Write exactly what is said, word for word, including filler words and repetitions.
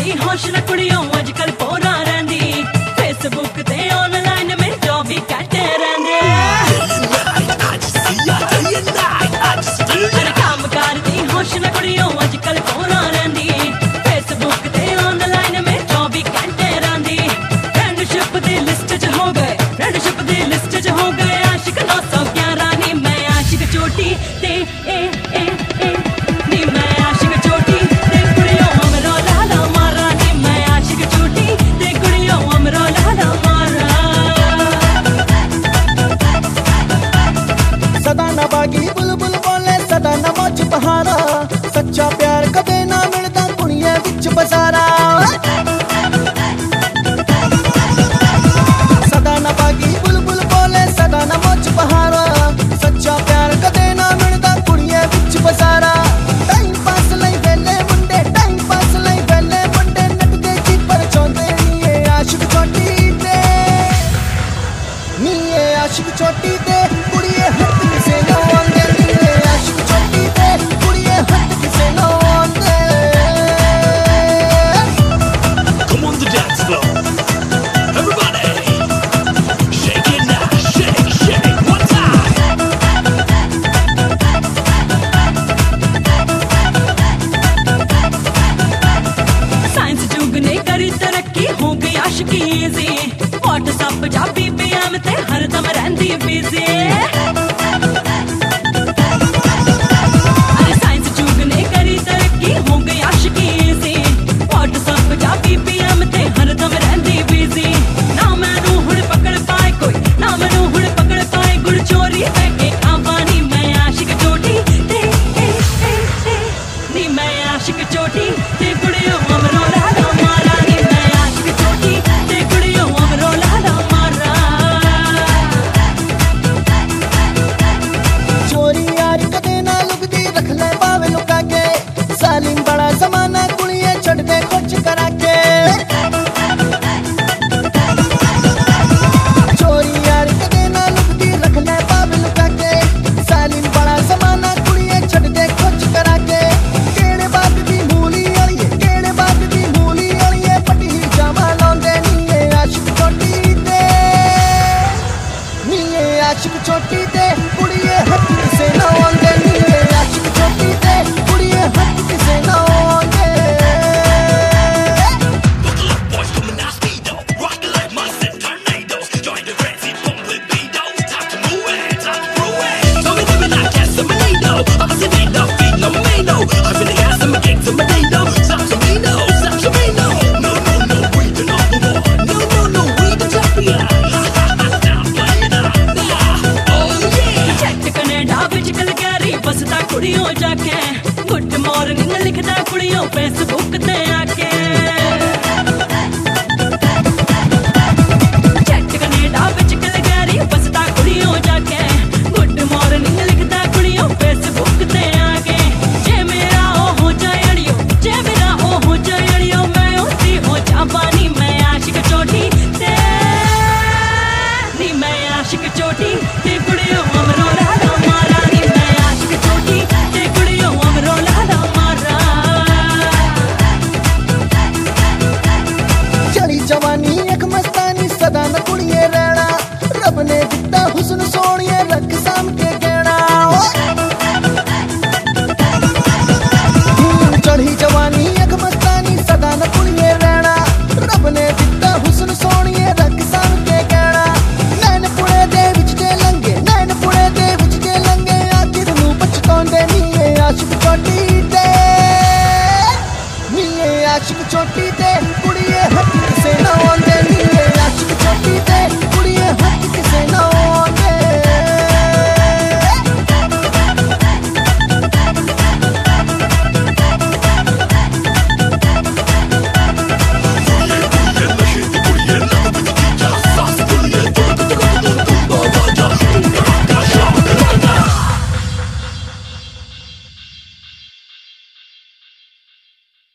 दी होश न कुड़ियों अजकल पोरा रहिंदी फेसबुक ते ऑनलाइन में जो भी कहते रहंदे अरे काम कार दी होश न कुड़ियों अजकल पोरा रहिंदी फेसबुक ते ऑनलाइन में जो भी कहते रहंदी फ्रेंडशिप दी लिस्ट च हो गए फ्रेंडशिप दी लिस्ट च हो गए आशिक नौ सौ ग्यारह नी मैं आशिक चोटी ते ए ए ए नी मैं आशिक चोटी ते कुड़ियों हमरो लाला मारा नी मैं आशिक चोटी ते कुड़ियों हमरो लाला मारा सदा न बागी बुलबुल बोले सदा न मौज बहारा सच्चा प्यार कदे ना मिलदा कुड़िए विच बजारा सदा न बागी बुलबुल बोले सदा न मौज बहारा सच्चा प्यार कदे ना मिलदा कुड़िए विच बजारा टाइम पास लई वेले मुंडे टाइम पास लई वेले मुंडे नटदे जी पर चौंदे नी ए आशिक चोटी ते नी ए आशिक चोटी ते कुड़िए हट किसे ना आंदे नी ए आशिक चोटी ते कुड़िए हट किसे ना आंदे Come on the dance floor, everybody. Shake it now, shake, shake, one time. Science जुग ने करी तरक्की हो गई आशिकी इजी व्हाट्सएप पंजाबी पीएम ते हरदम रहंदी बिजी अरे साइंस जुग ने करी तरक्की हो गई आशिकी इजी व्हाट्सएप पंजाबी पीएम ते हरदम रहंदी बिजी ना मैनू हुण पकड़ पाए कोई ना मैनू हुण पकड़ पाए गुड़ चोरी करके खावानी मैं आशिक चोटी ते ए ए ए नी मैं आशिक चोटी ते कुड़ियों हमरो लाला मारा नी मैं आशिक चोटी ते कुड़ियों हमरो लाला मारा चोरी यार कदे ना लुकदी रख ले बावे लुका के सालिम बड़ा जमाना कुड़िए छड़ दे कुछ करा के चोरी यार कदे ना लुकदी रख ले बावे लुका के सालिम बड़ा जमाना कुड़िए छड़ दे कुछ करा के केड़े बात दी मूली वाली केड़े बात दी मूली वाली पटी जामा लांदे नी ए आशिक चोटी ते नी ए आशिक चोटी ते कुड़िए हट किसे ना आंदे नी ए आशिक चोटी ते कुड़िए हट किसे ना आंदे Buckle up, boys, coming out speedo, rockin' like monster tornadoes. Join the frenzy, pump with beatos. Time to move it, time to prove it. Tell me, tell me, not guess, I'm a NATO. I'm a Sinado, feet no mano. I'm in the gas, I'm a gang, I'm a NATO. Stop to me, no, stop to me, no. No, no, no, we the number one. No, no, no, we the champion. Stop playing up now. Oh yeah. Chat Canada विच कल Garry बसदा कुड़ियों जाके good morning लिखदा कुड़ियों Facebook ते आके chat Canada विच कल Garry बसदा कुड़ियों जाके good morning लिखदा कुड़ियों फेसबुक ते आके जे मेरा ओ हो जाए अड़ियो जे मेरा ओ हो जाए अड़ियो मैं उसी हो जावानी मैं आशिक चोटी ते नी मैं आशिक चोटी ते कुड़ियों हमरो लाला मारा नी मैं आशिक चोटी ते कुड़ियों हमरो लाला मारा चढ़ी जवानी एक मस्तानी सदा न कुड़िए रहना रब ने दिता हुस्न सोनिए रख साम के गहना हम्म, चढ़ी जवानी एक मस्तानी सदा न कुड़िए रहना रब ने दिता हुस्न सोनिए रख साम के गहना नैन पुणे दे विच जे लंगे नैन पुणे दे विच जे लंगे आखिर नू पछताउंदे नी ए आशिक चोटी ते नी ए आशिक चोटी ते